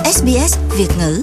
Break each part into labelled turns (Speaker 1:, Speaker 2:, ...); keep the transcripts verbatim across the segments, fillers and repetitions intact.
Speaker 1: ét bê ét Việt ngữ.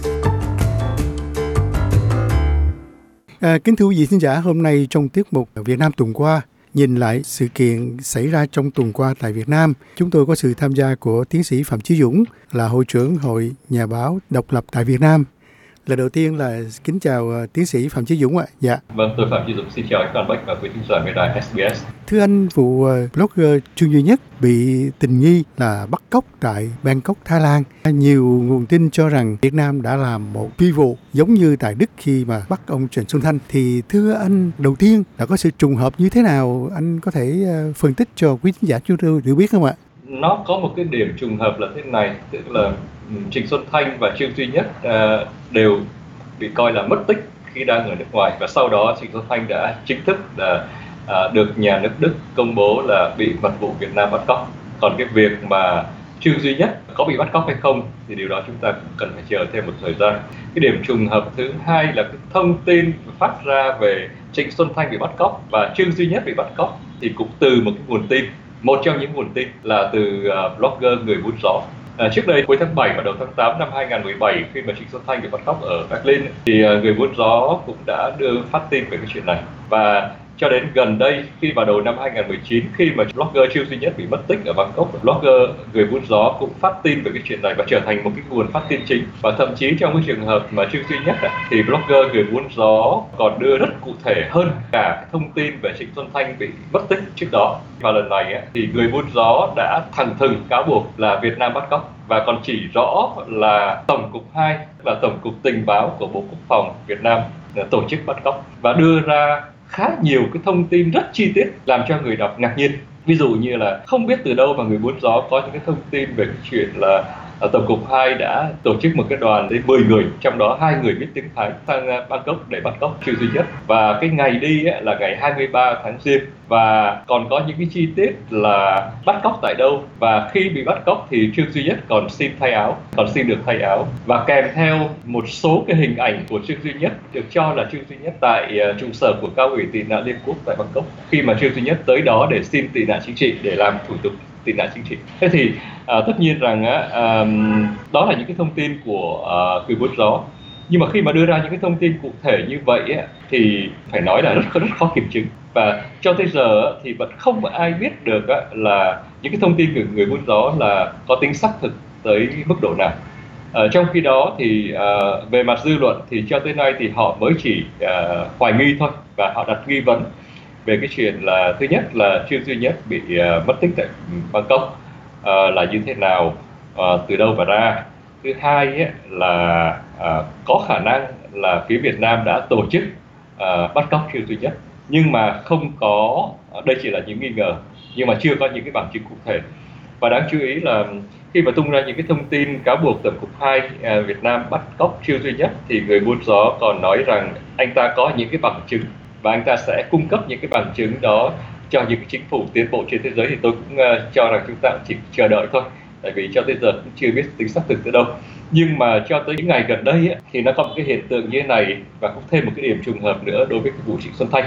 Speaker 1: À, kính thưa quý vị thính giả, hôm nay trong tiết mục Việt Nam tuần qua, nhìn lại sự kiện xảy ra trong tuần qua tại Việt Nam, chúng tôi có sự tham gia của tiến sĩ Phạm Chí Dũng, là hội trưởng Hội Nhà báo Độc lập tại Việt Nam. Lần đầu tiên là kính chào uh, tiến sĩ Phạm Chí Dũng ạ. Dạ.
Speaker 2: Vâng, tôi Phạm Chí Dũng xin chào anh Toàn Bách và quý thính giả nghe đài ét bê ét.
Speaker 1: Thưa anh, vụ uh, blogger Trương Duy Nhất bị tình nghi là bắt cóc tại Bangkok, Thái Lan. Nhiều nguồn tin cho rằng Việt Nam đã làm một phi vụ giống như tại Đức khi mà bắt ông Trần Xuân Thanh. Thì thưa anh, đầu tiên là có sự trùng hợp như thế nào? Anh có thể uh, phân tích cho quý thính giả chúng tôi được biết không ạ?
Speaker 2: Nó có một cái điểm trùng hợp là thế này, tức là Trịnh Xuân Thanh và Trương Duy Nhất uh, đều bị coi là mất tích khi đang ở nước ngoài, và sau đó Trịnh Xuân Thanh đã chính thức là à, được nhà nước Đức công bố là bị mật vụ Việt Nam bắt cóc. Còn cái việc mà Trương Duy Nhất có bị bắt cóc hay không thì điều đó chúng ta cũng cần phải chờ thêm một thời gian. Cái điểm trùng hợp thứ hai là cái thông tin phát ra về Trịnh Xuân Thanh bị bắt cóc và Trương Duy Nhất bị bắt cóc thì cũng từ một cái nguồn tin, một trong những nguồn tin là từ uh, blogger Người Buôn Gió. À, trước đây cuối tháng bảy và đầu tháng tám năm hai nghìn không trăm mười bảy, khi mà Trịnh Xuân Thanh bị bắt cóc ở Berlin thì uh, Người Buôn Gió cũng đã đưa phát tin về cái chuyện này. Và cho đến gần đây, khi vào đầu năm hai nghìn không trăm mười chín, khi mà blogger Trương Duy Nhất bị mất tích ở Bangkok, blogger Người Buôn Gió cũng phát tin về cái chuyện này và trở thành một cái nguồn phát tin chính. Và thậm chí trong cái trường hợp mà Trương Duy Nhất thì blogger Người Buôn Gió còn đưa rất cụ thể hơn cả cái thông tin về Trịnh Xuân Thanh bị mất tích trước đó. Và lần này thì Người Buôn Gió đã thẳng thừng cáo buộc là Việt Nam bắt cóc và còn chỉ rõ là Tổng cục hai, là Tổng cục Tình báo của Bộ Quốc phòng Việt Nam tổ chức bắt cóc, và đưa ra khá nhiều cái thông tin rất chi tiết làm cho người đọc ngạc nhiên. Ví dụ như là không biết từ đâu mà Người Buôn Gió có những cái thông tin về cái chuyện là Tổng cục hai đã tổ chức một cái đoàn đến mười người, trong đó hai người biết tiếng Thái, sang Bangkok để bắt cóc Trương Duy Nhất. Và cái ngày đi ấy là ngày hai mươi ba tháng Giêng, và còn có những cái chi tiết là bắt cóc tại đâu, và khi bị bắt cóc thì Trương Duy Nhất còn xin thay áo, còn xin được thay áo, và kèm theo một số cái hình ảnh của Trương Duy Nhất, được cho là Trương Duy Nhất tại uh, trụ sở của Cao ủy Tị nạn Liên Quốc tại Bangkok, khi mà Trương Duy Nhất tới đó để xin tị nạn chính trị, để làm thủ tục tị nạn chính trị. Thế thì à, tất nhiên rằng á, à, đó là những cái thông tin của à, Người Buôn Gió. Nhưng mà khi mà đưa ra những cái thông tin cụ thể như vậy á, thì phải nói là rất rất khó kiểm chứng. Và cho tới giờ á, thì vẫn không ai biết được á, là những cái thông tin của Người Buôn Gió là có tính xác thực tới mức độ nào. À, trong khi đó thì à, về mặt dư luận thì cho tới nay thì họ mới chỉ à, hoài nghi thôi, và họ đặt nghi vấn về cái chuyện là thứ nhất là Trương Duy Nhất bị uh, mất tích tại Bangkok uh, là như thế nào, uh, từ đâu mà ra. Thứ hai ấy, là uh, có khả năng là phía Việt Nam đã tổ chức uh, bắt cóc Trương Duy Nhất, nhưng mà không có, đây chỉ là những nghi ngờ, nhưng mà chưa có những cái bằng chứng cụ thể. Và đáng chú ý là khi mà tung ra những cái thông tin cáo buộc Tổng cục hai uh, Việt Nam bắt cóc Trương Duy Nhất thì Người Buôn Gió còn nói rằng anh ta có những cái bằng chứng và anh ta sẽ cung cấp những cái bằng chứng đó cho những cái chính phủ tiến bộ trên thế giới. Thì tôi cũng uh, cho rằng chúng ta chỉ chờ đợi thôi, tại vì cho tới giờ cũng chưa biết tính xác thực từ đâu. Nhưng mà cho tới những ngày gần đây ấy, thì nó có một cái hiện tượng như thế này, và cũng thêm một cái điểm trùng hợp nữa đối với cái vụ Trịnh Xuân Thanh,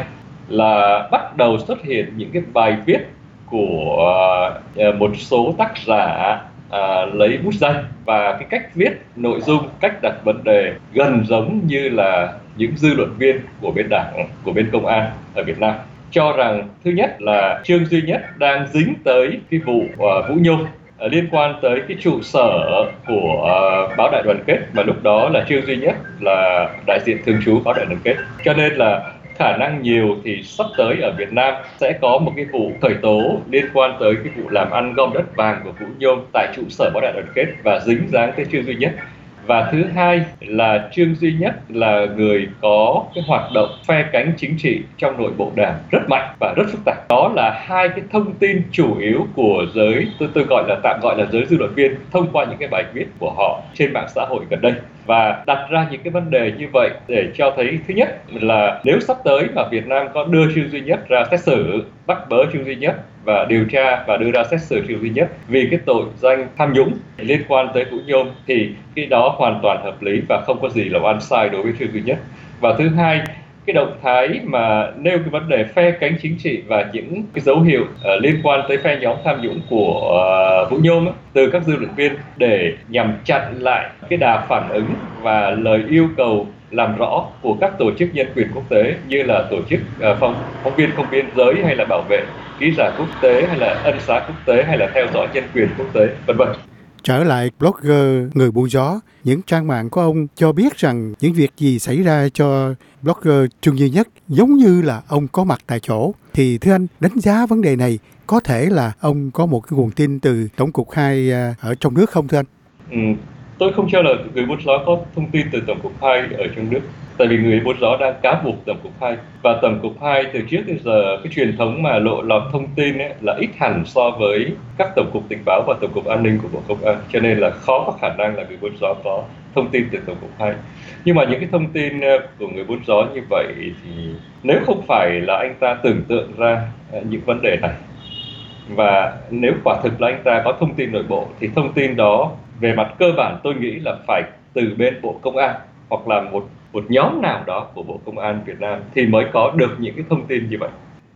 Speaker 2: là bắt đầu xuất hiện những cái bài viết của uh, một số tác giả uh, lấy bút danh, và cái cách viết nội dung, cách đặt vấn đề gần giống như là những dư luận viên của bên đảng, của bên công an ở Việt Nam, cho rằng thứ nhất là Trương Duy Nhất đang dính tới cái vụ uh, Vũ Nhôm, uh, liên quan tới cái trụ sở của uh, báo Đại Đoàn Kết, mà lúc đó là Trương Duy Nhất là đại diện thường trú báo Đại Đoàn Kết. Cho nên là khả năng nhiều thì sắp tới ở Việt Nam sẽ có một cái vụ khởi tố liên quan tới cái vụ làm ăn gom đất vàng của Vũ Nhôm tại trụ sở báo Đại Đoàn Kết và dính dáng tới Trương Duy Nhất. Và thứ hai là Trương Duy Nhất là người có cái hoạt động phe cánh chính trị trong nội bộ đảng rất mạnh và rất phức tạp. Đó là hai cái thông tin chủ yếu của giới, tôi tôi gọi là tạm gọi là giới dư luận viên, thông qua những cái bài viết của họ trên mạng xã hội gần đây, và đặt ra những cái vấn đề như vậy để cho thấy thứ nhất là nếu sắp tới mà Việt Nam có đưa Trương Duy Nhất ra xét xử, bắt bớ Trương Duy Nhất và điều tra và đưa ra xét xử Trương Duy Nhất vì cái tội danh tham nhũng liên quan tới Vũ Nhôm, thì cái đó hoàn toàn hợp lý và không có gì là oan sai đối với Trương Duy Nhất. Và thứ hai cái động thái mà nêu cái vấn đề phe cánh chính trị và những cái dấu hiệu uh, liên quan tới phe nhóm tham nhũng của uh, Vũ Nhôm á, từ các dư luận viên để nhằm chặn lại cái đà phản ứng và lời yêu cầu làm rõ của các tổ chức nhân quyền quốc tế như là tổ chức uh, phóng, phóng viên không biên giới hay là bảo vệ ký giả quốc tế hay là ân xá quốc tế hay là theo dõi nhân quyền quốc tế, vân vân.
Speaker 1: Trở lại blogger Người Buôn Gió, những trang mạng của ông cho biết rằng những việc gì xảy ra cho blogger Trương Duy Nhất giống như là ông có mặt tại chỗ. Thì thưa anh, đánh giá vấn đề này có thể là ông có một cái nguồn tin từ Tổng cục hai ở trong nước không thưa anh?
Speaker 2: Ừ, tôi không cho là Người Buôn Gió có thông tin từ Tổng cục hai ở trong nước. Tại vì Người Buôn Gió đang cáo buộc Tổng cục hai, và Tổng cục hai từ trước đến giờ cái truyền thống mà lộ lọt thông tin ấy là ít hẳn so với các tổng cục tình báo và tổng cục an ninh của Bộ Công an, cho nên là khó có khả năng là Người Buôn Gió có thông tin từ Tổng cục hai. Nhưng mà những cái thông tin của Người Buôn Gió như vậy thì nếu không phải là anh ta tưởng tượng ra những vấn đề này, và nếu quả thực là anh ta có thông tin nội bộ, thì thông tin đó về mặt cơ bản tôi nghĩ là phải từ bên Bộ Công an hoặc là một một nhóm nào đó của Bộ Công an Việt Nam thì mới có được những cái thông tin như vậy.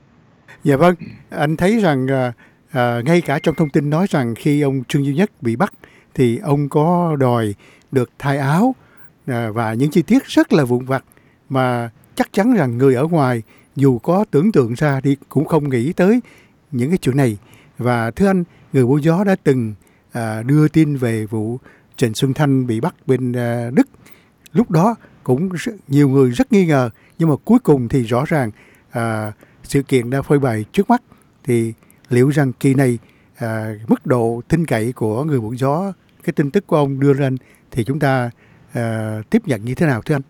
Speaker 1: Dạ vâng, anh thấy rằng à, à, ngay cả trong thông tin nói rằng khi ông Trương Duy Nhất bị bắt thì ông có đòi được thay áo à, và những chi tiết rất là vụn vặt mà chắc chắn rằng người ở ngoài dù có tưởng tượng ra thì cũng không nghĩ tới những cái chuyện này. Và thưa anh, Người Buôn Gió đã từng à, đưa tin về vụ Trịnh Xuân Thanh bị bắt bên à, Đức. Lúc đó cũng rất, nhiều người rất nghi ngờ, nhưng mà cuối cùng thì rõ ràng à, sự kiện đã phơi bày trước mắt. Thì liệu rằng kỳ này à, mức độ tin cậy của Người Buôn Gió, cái tin tức của ông đưa lên thì chúng ta à, tiếp nhận như thế nào thưa anh?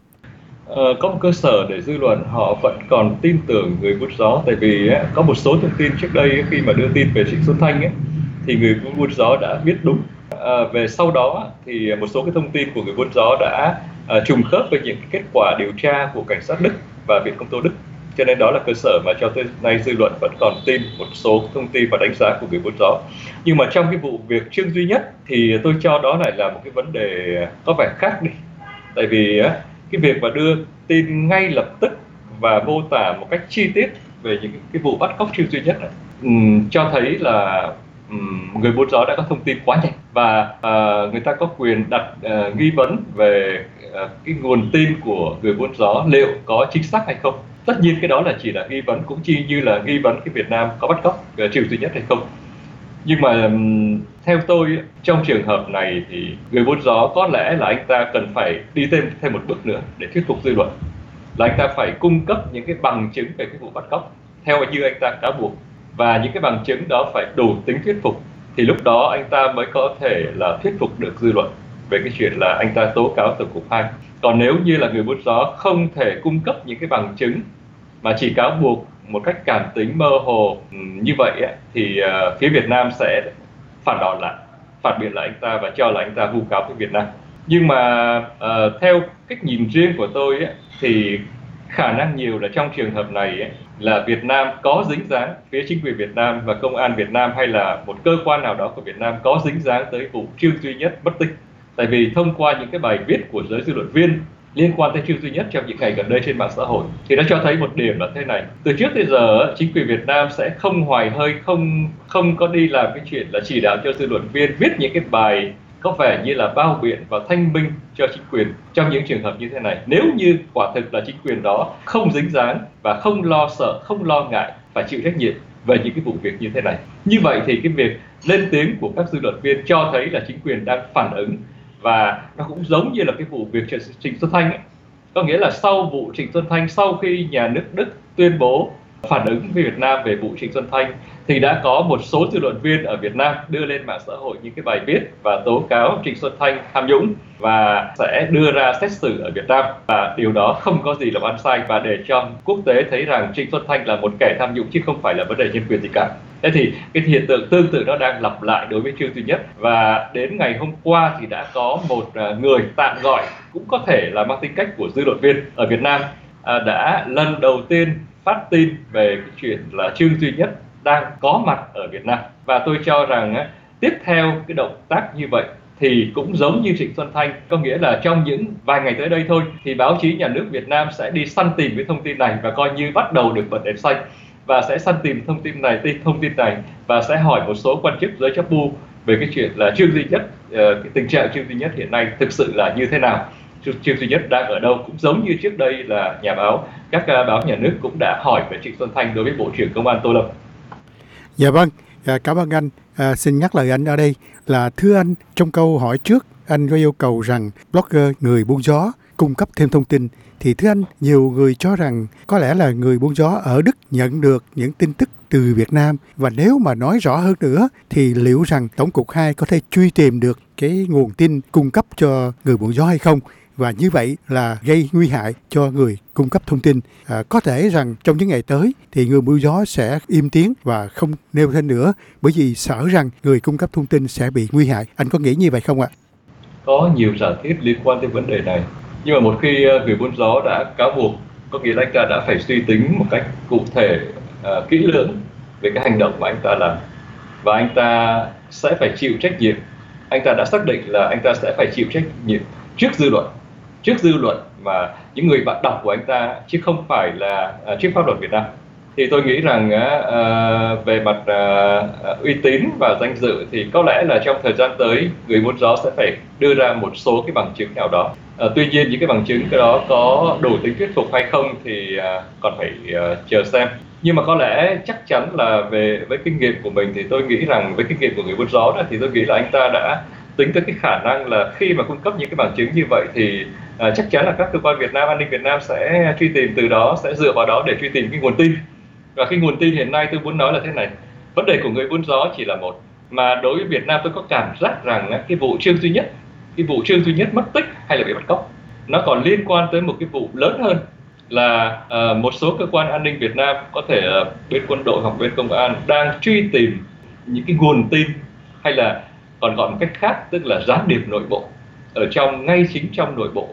Speaker 2: Ờ, có một cơ sở để dư luận họ vẫn còn tin tưởng Người Buôn Gió, tại vì ấy, có một số thông tin trước đây ấy, khi mà đưa tin về Trịnh Xuân Thanh ấy, thì Người Buôn Gió đã biết đúng. À, về sau đó thì một số cái thông tin của Người Buôn Gió đã à, trùng khớp với những kết quả điều tra của cảnh sát Đức và Viện Công tố Đức, cho nên đó là cơ sở mà cho tới nay dư luận vẫn còn tin một số thông tin và đánh giá của Người Buôn Gió. Nhưng mà trong cái vụ việc Trương Duy Nhất thì tôi cho đó lại là một cái vấn đề có vẻ khác đi, tại vì á, cái việc mà đưa tin ngay lập tức và mô tả một cách chi tiết về những cái vụ bắt cóc Trương Duy Nhất này, um, cho thấy là um, Người Buôn Gió đã có thông tin quá nhanh, và uh, người ta có quyền đặt uh, nghi vấn về uh, cái nguồn tin của Người Buôn Gió liệu có chính xác hay không. Tất nhiên cái đó là chỉ là nghi vấn, cũng chi như là nghi vấn cái Việt Nam có bắt cóc uh, Trương Duy Nhất hay không. Nhưng mà um, theo tôi, trong trường hợp này thì Người Buôn Gió có lẽ là anh ta cần phải đi thêm thêm một bước nữa để thuyết phục dư luận, là anh ta phải cung cấp những cái bằng chứng về cái vụ bắt cóc theo như anh ta cáo buộc, và những cái bằng chứng đó phải đủ tính thuyết phục, thì lúc đó anh ta mới có thể là thuyết phục được dư luận về cái chuyện là anh ta tố cáo Tổng cục hai. Còn nếu như là Người Buôn Gió không thể cung cấp những cái bằng chứng mà chỉ cáo buộc một cách cảm tính mơ hồ như vậy ấy, thì uh, phía Việt Nam sẽ phản đòn lại, phản biện lại anh ta và cho là anh ta vu cáo với Việt Nam. Nhưng mà uh, theo cách nhìn riêng của tôi ấy, thì khả năng nhiều là trong trường hợp này ấy, là Việt Nam có dính dáng, phía chính quyền Việt Nam và công an Việt Nam hay là một cơ quan nào đó của Việt Nam có dính dáng tới vụ Trương Duy Nhất mất tích. Tại vì thông qua những cái bài viết của giới dư luận viên liên quan tới Trương Duy Nhất trong những ngày gần đây trên mạng xã hội thì nó cho thấy một điểm là thế này: từ trước tới giờ chính quyền Việt Nam sẽ không hoài hơi, không không có đi làm cái chuyện là chỉ đạo cho dư luận viên viết những cái bài có vẻ như là bao biện và thanh minh cho chính quyền trong những trường hợp như thế này, nếu như quả thực là chính quyền đó không dính dáng và không lo sợ, không lo ngại phải chịu trách nhiệm về những cái vụ việc như thế này. Như vậy thì cái việc lên tiếng của các dư luận viên cho thấy là chính quyền đang phản ứng, và nó cũng giống như là cái vụ việc Trịnh Xuân Thanh ấy. Có nghĩa là sau vụ Trịnh Xuân Thanh, sau khi nhà nước Đức tuyên bố phản ứng với Việt Nam về vụ Trịnh Xuân Thanh, thì đã có một số dư luận viên ở Việt Nam đưa lên mạng xã hội những cái bài viết và tố cáo Trịnh Xuân Thanh tham nhũng và sẽ đưa ra xét xử ở Việt Nam, và điều đó không có gì là oan sai, và để cho quốc tế thấy rằng Trịnh Xuân Thanh là một kẻ tham nhũng chứ không phải là vấn đề nhân quyền gì cả. Thế thì cái hiện tượng tương tự nó đang lặp lại đối với Trương Duy Nhất, và đến ngày hôm qua thì đã có một người tạm gọi cũng có thể là mang tính cách của dư luận viên ở Việt Nam đã lần đầu tiên phát tin về cái chuyện là Trương Duy Nhất đang có mặt ở Việt Nam. Và tôi cho rằng tiếp theo cái động tác như vậy thì cũng giống như Trịnh Xuân Thanh, có nghĩa là trong những vài ngày tới đây thôi thì báo chí nhà nước Việt Nam sẽ đi săn tìm cái thông tin này và coi như bắt đầu được bật đèn xanh, và sẽ săn tìm thông tin này, thông tin này và sẽ hỏi một số quan chức giới chấp bu về cái chuyện là Trương Duy Nhất, cái tình trạng Trương Duy Nhất hiện nay thực sự là như thế nào, Trương Duy Nhất đang ở đâu, cũng giống như trước đây là nhà báo, các báo nhà nước cũng đã hỏi về Trịnh Xuân Thanh đối với Bộ trưởng Công an Tô Lâm.
Speaker 1: Dạ vâng, cảm ơn anh. À, xin nhắc lời anh ở đây là thưa anh, trong câu hỏi trước anh có yêu cầu rằng blogger người buôn gió cung cấp thêm thông tin, thì thưa anh, nhiều người cho rằng có lẽ là người buôn gió ở Đức nhận được những tin tức từ Việt Nam, và nếu mà nói rõ hơn nữa thì liệu rằng Tổng cục hai có thể truy tìm được cái nguồn tin cung cấp cho người buôn gió hay không, và như vậy là gây nguy hại cho người cung cấp thông tin. À, có thể rằng trong những ngày tới thì người buôn gió sẽ im tiếng và không nêu tên nữa, bởi vì sợ rằng người cung cấp thông tin sẽ bị nguy hại. Anh có nghĩ như vậy không ạ?
Speaker 2: Có nhiều giả thiết liên quan tới vấn đề này, nhưng mà một khi người buôn gió đã cáo buộc, có nghĩa là anh ta đã phải suy tính một cách cụ thể, uh, kỹ lưỡng về cái hành động mà anh ta làm, và anh ta sẽ phải chịu trách nhiệm. Anh ta đã xác định là anh ta sẽ phải chịu trách nhiệm trước dư luận, trước dư luận mà những người bạn đọc của anh ta, chứ không phải là uh, trước pháp luật Việt Nam. Thì tôi nghĩ rằng uh, về mặt uh, uy tín và danh dự thì có lẽ là trong thời gian tới người buôn gió sẽ phải đưa ra một số cái bằng chứng nào đó. Uh, tuy nhiên những cái bằng chứng cái đó có đủ tính thuyết phục hay không thì uh, còn phải uh, chờ xem. Nhưng mà có lẽ chắc chắn là về với kinh nghiệm của mình thì tôi nghĩ rằng với kinh nghiệm của người buôn gió đó, thì tôi nghĩ là anh ta đã tính tới cái khả năng là khi mà cung cấp những cái bằng chứng như vậy thì uh, chắc chắn là các cơ quan Việt Nam, an ninh Việt Nam sẽ truy tìm từ đó, sẽ dựa vào đó để truy tìm cái nguồn tin. Và cái nguồn tin hiện nay tôi muốn nói là thế này, vấn đề của người buôn gió chỉ là một, mà đối với Việt Nam tôi có cảm giác rằng cái vụ Trương Duy Nhất, cái vụ Trương Duy Nhất mất tích hay là bị bắt cóc, nó còn liên quan tới một cái vụ lớn hơn là uh, một số cơ quan an ninh Việt Nam, có thể là bên quân đội hoặc bên công an, đang truy tìm những cái nguồn tin, hay là còn gọi một cách khác tức là gián điệp nội bộ ở trong ngay chính trong nội bộ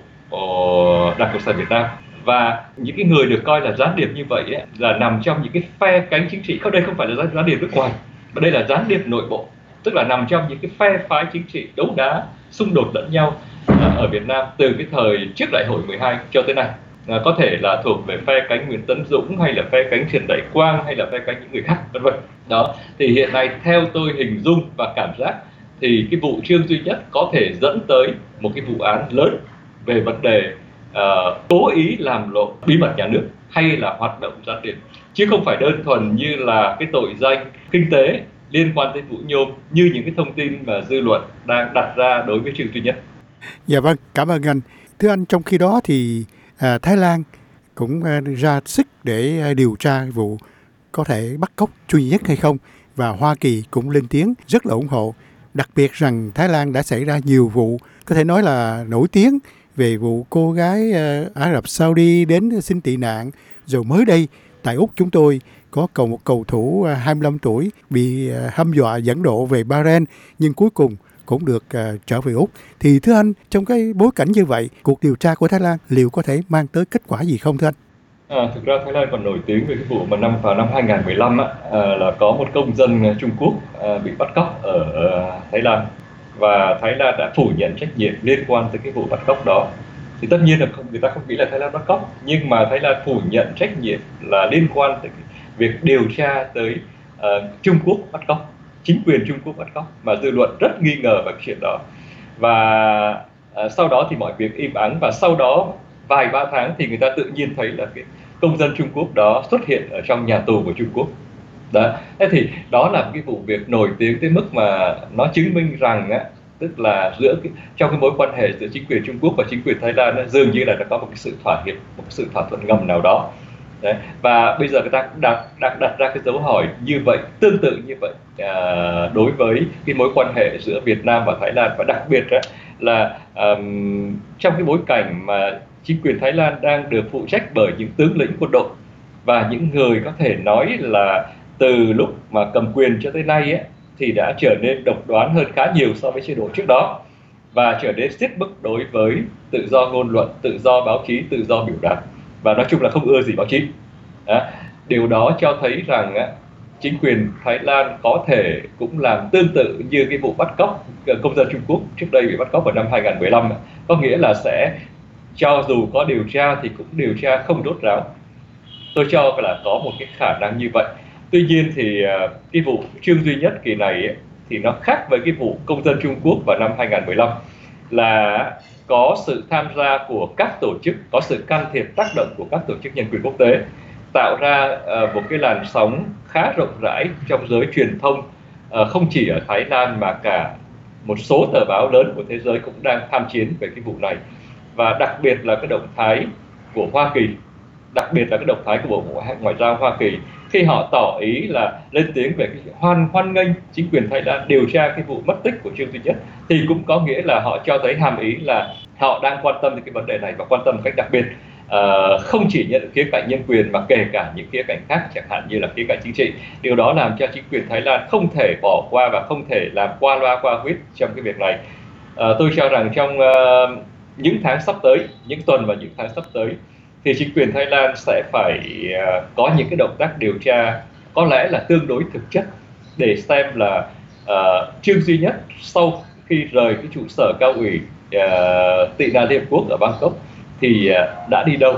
Speaker 2: uh, Đảng Cộng sản Việt Nam. Và những cái người được coi là gián điệp như vậy ấy, là nằm trong những cái phe cánh chính trị. Không, đây không phải là gián điệp nước ngoài, mà đây là gián điệp nội bộ, tức là nằm trong những cái phe phái chính trị đấu đá, xung đột lẫn nhau ở Việt Nam từ cái thời trước đại hội mười hai cho tới nay. À, có thể là thuộc về phe cánh Nguyễn Tấn Dũng, hay là phe cánh Trần Đại Quang, hay là phe cánh những người khác, vân vân. Đó, thì hiện nay theo tôi hình dung và cảm giác thì cái vụ Trương Duy Nhất có thể dẫn tới một cái vụ án lớn về vấn đề Uh, cố ý làm lộ bí mật nhà nước hay là hoạt động gián điệp, chứ không phải đơn thuần như là cái tội danh kinh tế liên quan tới Vũ Nhôm như những cái thông tin mà dư luận đang đặt ra đối với Trương Duy Nhất.
Speaker 1: Dạ vâng, cảm ơn anh. Thưa anh, trong khi đó thì à, Thái Lan cũng à, ra sức để à, điều tra vụ có thể bắt cóc Trương Duy Nhất hay không, và Hoa Kỳ cũng lên tiếng rất là ủng hộ. Đặc biệt rằng Thái Lan đã xảy ra nhiều vụ có thể nói là nổi tiếng về vụ cô gái uh, Ả Rập Saudi đến xin tị nạn, rồi mới đây tại Úc chúng tôi có cầu một cầu thủ uh, hai mươi lăm tuổi bị uh, hăm dọa dẫn độ về Bahrain, nhưng cuối cùng cũng được uh, trở về Úc. Thì thưa anh, trong cái bối cảnh như vậy, cuộc điều tra của Thái Lan liệu có thể mang tới kết quả gì không thưa anh?
Speaker 2: À, thực ra Thái Lan còn nổi tiếng về cái vụ mà năm vào năm hai không một lăm á, à, là có một công dân Trung Quốc à, bị bắt cóc ở à, Thái Lan, và Thái Lan đã phủ nhận trách nhiệm liên quan tới cái vụ bắt cóc đó. Thì tất nhiên là không, người ta không nghĩ là Thái Lan bắt cóc, nhưng mà Thái Lan phủ nhận trách nhiệm là liên quan tới việc điều tra tới uh, Trung Quốc bắt cóc, chính quyền Trung Quốc bắt cóc, mà dư luận rất nghi ngờ về cái chuyện đó. Và uh, sau đó thì mọi việc im ắng, và sau đó vài ba tháng thì người ta tự nhiên thấy là cái công dân Trung Quốc đó xuất hiện ở trong nhà tù của Trung Quốc. Đó. Thế thì đó là cái vụ việc nổi tiếng tới mức mà nó chứng minh rằng á, tức là giữa cái, trong cái mối quan hệ giữa chính quyền Trung Quốc và chính quyền Thái Lan á, dường như là đã có một cái sự thỏa hiệp, một cái sự thỏa thuận ngầm nào đó. Đấy. Và bây giờ người ta đặt, đặt, đặt ra cái dấu hỏi như vậy, tương tự như vậy à, đối với cái mối quan hệ giữa Việt Nam và Thái Lan, và đặc biệt á, là um, trong cái bối cảnh mà chính quyền Thái Lan đang được phụ trách bởi những tướng lĩnh quân đội, và những người có thể nói là từ lúc mà cầm quyền cho tới nay ấy, thì đã trở nên độc đoán hơn khá nhiều so với chế độ trước đó, và trở nên siết bức đối với tự do ngôn luận, tự do báo chí, tự do biểu đạt, và nói chung là không ưa gì báo chí. Đó. Điều đó cho thấy rằng chính quyền Thái Lan có thể cũng làm tương tự như cái vụ bắt cóc công dân Trung Quốc trước đây bị bắt cóc vào năm hai nghìn không trăm mười lăm, có nghĩa là sẽ cho dù có điều tra thì cũng điều tra không rốt ráo. Tôi cho là có một cái khả năng như vậy. Tuy nhiên thì cái vụ Trương Duy Nhất kỳ này ấy, thì nó khác với cái vụ công dân Trung Quốc vào năm hai nghìn không trăm mười lăm, là có sự tham gia của các tổ chức, có sự can thiệp tác động của các tổ chức nhân quyền quốc tế, tạo ra uh, một cái làn sóng khá rộng rãi trong giới truyền thông, uh, không chỉ ở Thái Lan mà cả một số tờ báo lớn của thế giới cũng đang tham chiến về cái vụ này. Và đặc biệt là cái động thái của Hoa Kỳ, đặc biệt là cái động thái của Bộ Ngoại giao Hoa Kỳ khi họ tỏ ý là lên tiếng về cái hoan hoan nghênh chính quyền Thái Lan điều tra cái vụ mất tích của Trương Duy Nhất, thì cũng có nghĩa là họ cho thấy hàm ý là họ đang quan tâm đến cái vấn đề này và quan tâm một cách đặc biệt, à, không chỉ nhận khía cạnh nhân quyền mà kể cả những khía cạnh khác, chẳng hạn như là khía cạnh chính trị. Điều đó làm cho chính quyền Thái Lan không thể bỏ qua và không thể làm qua loa qua huyết trong cái việc này. À, tôi cho rằng trong uh, những tháng sắp tới, những tuần và những tháng sắp tới, thì chính quyền Thái Lan sẽ phải uh, có những cái động tác điều tra có lẽ là tương đối thực chất để xem là uh, Trương Duy Nhất sau khi rời cái trụ sở cao ủy uh, tị nạn Liên Hợp Quốc ở Bangkok thì uh, đã đi đâu,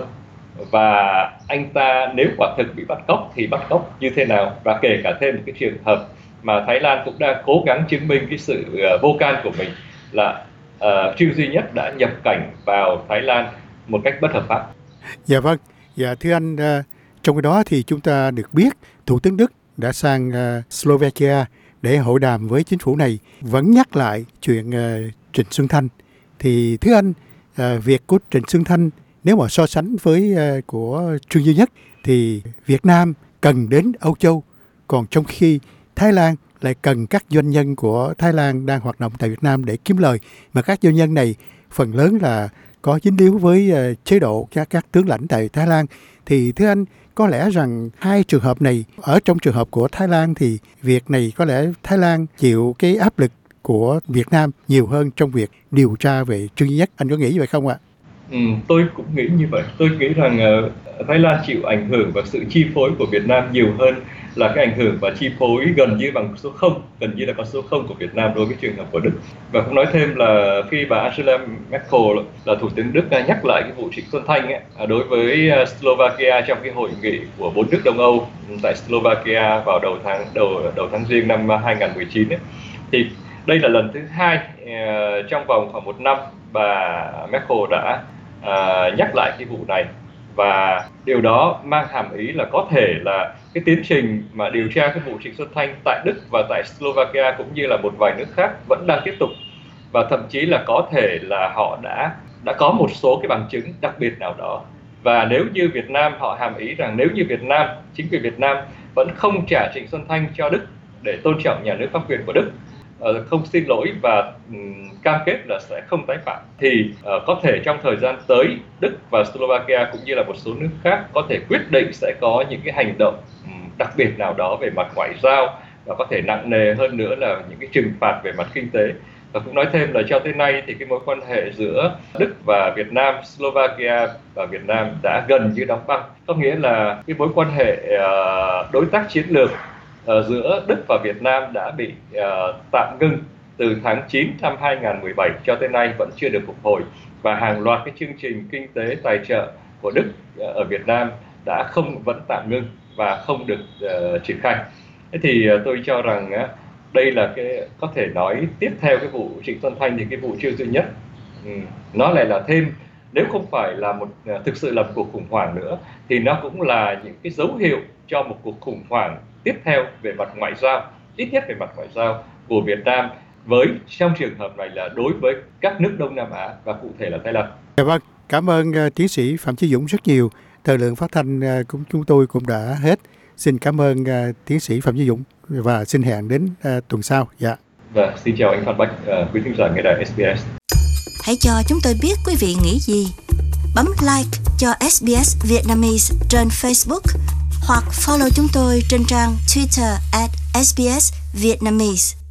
Speaker 2: và anh ta nếu quả thực bị bắt cóc thì bắt cóc như thế nào, và kể cả thêm một cái trường hợp mà Thái Lan cũng đang cố gắng chứng minh cái sự uh, vô can của mình là uh, Trương Duy Nhất đã nhập cảnh vào Thái Lan một cách bất hợp pháp.
Speaker 1: Dạ vâng, dạ thưa anh, uh, trong cái đó thì chúng ta được biết Thủ tướng Đức đã sang uh, Slovakia để hội đàm với chính phủ này, vẫn nhắc lại chuyện uh, Trịnh Xuân Thanh. Thì thưa anh, uh, việc của Trịnh Xuân Thanh nếu mà so sánh với uh, của Trương Duy Nhất thì Việt Nam cần đến Âu Châu, còn trong khi Thái Lan lại cần các doanh nhân của Thái Lan đang hoạt động tại Việt Nam để kiếm lời, mà các doanh nhân này phần lớn là có dính líu với uh, chế độ các các tướng lãnh tại Thái Lan. Thì thưa anh, có lẽ rằng hai trường hợp này, ở trong trường hợp của Thái Lan thì việc này có lẽ Thái Lan chịu cái áp lực của Việt Nam nhiều hơn trong việc điều tra về Trương Duy Nhất. Anh có nghĩ vậy không ạ?
Speaker 2: Ừ, tôi cũng nghĩ như vậy. Tôi nghĩ rằng uh, Thái Lan chịu ảnh hưởng và sự chi phối của Việt Nam nhiều hơn là cái ảnh hưởng và chi phối gần như bằng số không, gần như là con số không của Việt Nam đối với trường hợp của Đức. Và cũng nói thêm là khi bà Angela Merkel là thủ tướng Đức nhắc lại cái vụ Trịnh Xuân Thanh ấy, đối với Slovakia trong cái hội nghị của bốn nước Đông Âu tại Slovakia vào đầu tháng đầu đầu tháng Giêng năm hai nghìn không trăm mười chín ấy, thì đây là lần thứ hai uh, trong vòng khoảng một năm bà Merkel đã uh, nhắc lại cái vụ này, và điều đó mang hàm ý là có thể là cái tiến trình mà điều tra cái vụ Trịnh Xuân Thanh tại Đức và tại Slovakia cũng như là một vài nước khác vẫn đang tiếp tục, và thậm chí là có thể là họ đã đã có một số cái bằng chứng đặc biệt nào đó. Và nếu như Việt Nam, họ hàm ý rằng nếu như Việt Nam, chính quyền Việt Nam vẫn không trả Trịnh Xuân Thanh cho Đức để tôn trọng nhà nước pháp quyền của Đức, không xin lỗi và um, cam kết là sẽ không tái phạm, thì uh, có thể trong thời gian tới Đức và Slovakia cũng như là một số nước khác có thể quyết định sẽ có những cái hành động um, đặc biệt nào đó về mặt ngoại giao, và có thể nặng nề hơn nữa là những cái trừng phạt về mặt kinh tế. Và cũng nói thêm là cho tới nay thì cái mối quan hệ giữa Đức và Việt Nam, Slovakia và Việt Nam đã gần như đóng băng, có nghĩa là cái mối quan hệ uh, đối tác chiến lược Uh, giữa Đức và Việt Nam đã bị uh, tạm ngưng từ tháng chín năm hai nghìn không trăm mười bảy cho tới nay vẫn chưa được phục hồi, và hàng loạt cái chương trình kinh tế tài trợ của Đức uh, ở Việt Nam đã không vẫn tạm ngưng và không được uh, triển khai. Thế thì uh, tôi cho rằng uh, đây là cái có thể nói tiếp theo cái vụ Trịnh Xuân Thanh thì cái vụ Trương Duy Nhất um, nó lại là thêm, nếu không phải là một uh, thực sự là một cuộc khủng hoảng nữa thì nó cũng là những cái dấu hiệu cho một cuộc khủng hoảng tiếp theo về mặt ngoại giao, ít nhất về mặt ngoại giao của Việt Nam, với trong trường hợp này là đối với các nước Đông Nam Á và cụ thể là Thái Lan.
Speaker 1: Dạ vâng, cảm ơn uh, tiến sĩ Phạm Chí Dũng rất nhiều. Thời lượng phát thanh uh, của chúng tôi cũng đã hết. Xin cảm ơn uh, tiến sĩ Phạm Chí Dũng và xin hẹn đến uh, tuần sau. Dạ.
Speaker 2: Và xin chào anh Phan Bách, uh, quý thính giả nghe đài ét bê ét.
Speaker 3: Hãy cho chúng tôi biết quý vị nghĩ gì. Bấm like cho ét bê ét Vietnamese trên Facebook hoặc follow chúng tôi trên trang Twitter at ét bê ét Vietnamese.